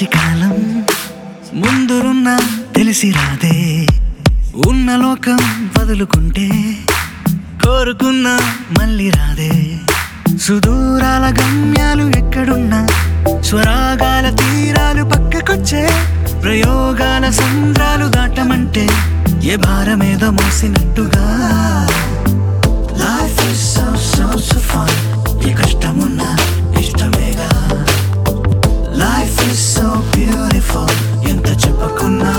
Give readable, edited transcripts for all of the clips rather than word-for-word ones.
మంచి కాలం ముందురున్న తెలిసి రాదే ఉన్న లోకం వదులుకుంటే కోరుకున్న మళ్ళీ రాదే సుదూరాల గమ్యాలు ఎక్కడున్నా స్వరాగాల తీరాలు పక్కకొచ్చే ప్రయోగాల సంద్రాలు దాటమంటే ఏ భారమేదో మోసినట్టుగా Life is so fun A కష్టమున్నా ఇష్టమేగా Life is so beautiful ఎంత చెప్పుకున్నా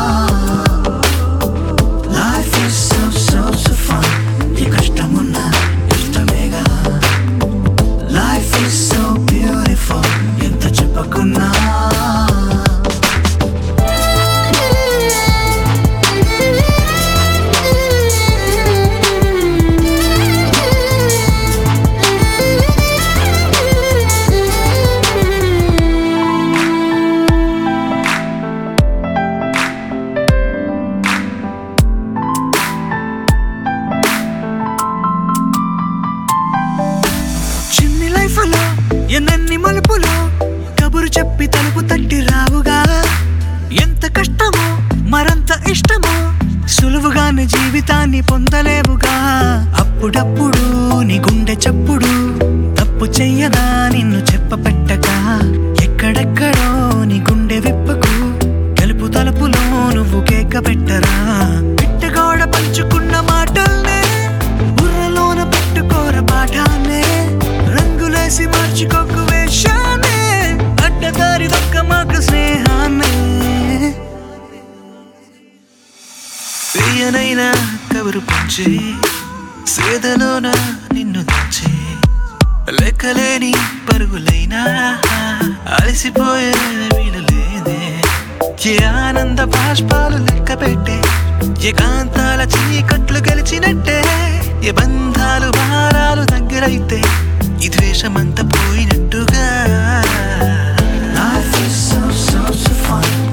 Life is so fun A కష్టమున్నా ఇష్టమేగా Life is so beautiful ఎంత చెప్పుకున్నా ఎన్నెన్ని మలుపులో కబురు చెప్పి తలుపు తట్టి రావుగా ఎంత కష్టమో మరంత ఇష్టమో సులువుగానే జీవితాన్ని పొందలేవుగా అప్పుడప్పుడు నీ గుండె చప్పుడు తప్పు చెయ్యదా నిన్ను చెప్పపెట్టక ఎక్కడెక్కడో నీ గుండె విప్పకు గెలుపు తలుపులో నువ్వు కేక పెట్టరా పిట్టగోడ పంచుకున్న మాటల్నే బుర్రలోన పెట్టుకోర పాఠాన్నే రంగులేసి మార్చుకోకు వేషాన్నే అడ్డదారి దొక్క మాకు స్నేహాన్నే ప్రియనైనా కబురు పంచే సేదలోన నిన్ను తెచ్చే లెక్కలేని పరుగులైనా అలసిపోయే వీలులేదే ఏ ఆనంద బాష్పాలు లెక్క పెట్టే ఏకాంతాల చీకట్లు గెలిచినట్టే ఏ బంధాలు భారాలు దగ్గరైతే ఈ ద్వేషమంతా పోయినట్టుగా Life is so fun